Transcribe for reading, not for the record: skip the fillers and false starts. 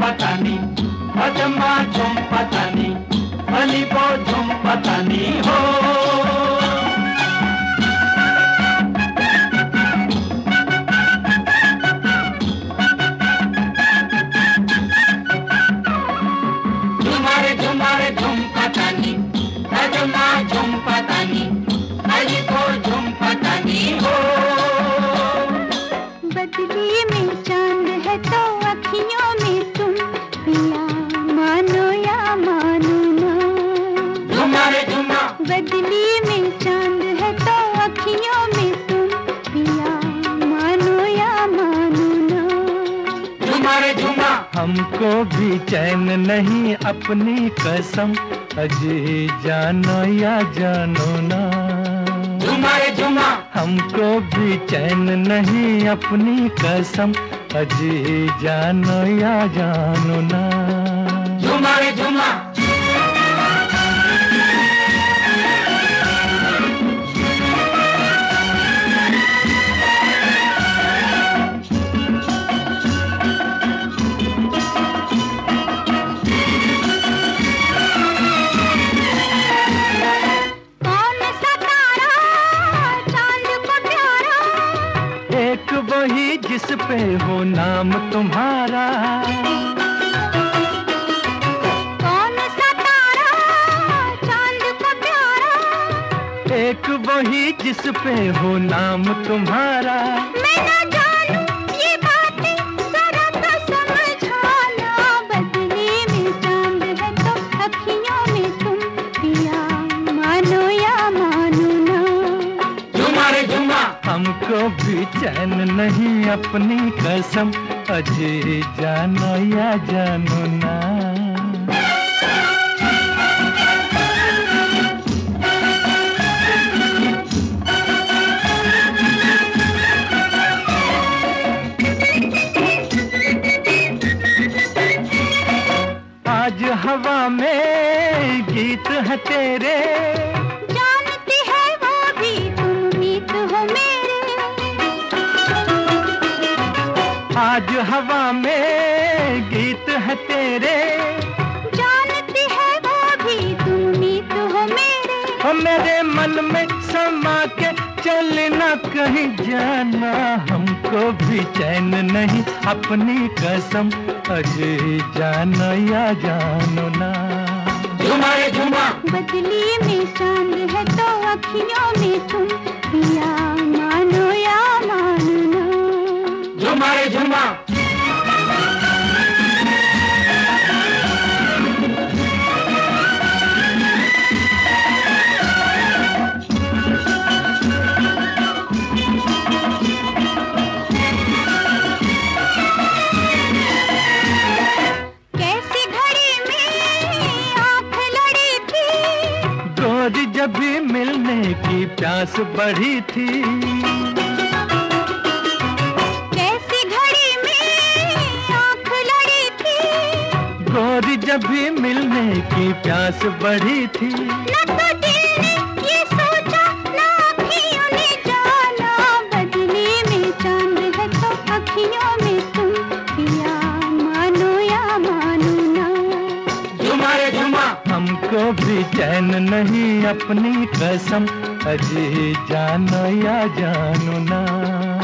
patani, Pajama jum patani, Alibo jum patani ho. Jumare jumare jum patani, Pajama jum patani, Alibo jum patani ho. बदली में चांद है तो अखियों में तुम, पिया मानो या मानो ना। झुमारे झुमा बदली में चांद है तो अखियों में तुम, पिया मानो या मानो ना। झुमारे झुमा हमको भी चैन नहीं अपनी कसम, अजी जानो या जानो ना। झुमारे झुमा हमको भी चैन नहीं अपनी कसम, अजी जानो या जानो ना। झुमारे झुमा वही जिस पे हो नाम तुम्हारा, कौन सा तारा चांद को प्यारा, एक वही जिस पे हो नाम तुम्हारा। मैं ना जानूं ये बातें जरा तो समझाना, बदले में चांद है तो अखियों में तुम, पिया मानो या मानो ना। झुमारे झुमा हमको भी चैन नहीं अपनी कसम, अजी जानो या जानो ना। आज हवा में गीत है तेरे, जानती है वो भी तुम मीत हो मेरे। आज हवा में गीत है तेरे, जानती है वो भी तुम मीत हो मेरे। हो मेरे मन में समा के चलना कहीं जाना, हमको भी चैन नहीं अपनी कसम, अजी जानो या जानो ना। झुमारे झुमा बदली में चांद है तो अखियों में तुम, पिया मानो या मानो ना। झुमारे झुमा कैसी घड़ी में आँख लड़ी थी, गोरी जब भी मिलने की प्यास बढ़ी थी। कैसी घड़ी में आँख लड़ी थी, गोरी जब भी मिलने की प्यास बढ़ी थी। न तो दिल ने ये सोचा न अखियों ने जाना, बदली में चांद है तो अखियों में तुम, पिया मानो या मानो ना। झुमारे झुमा हमको भी चैन नहीं अपनी कसम, अजी जानो या जानो ना।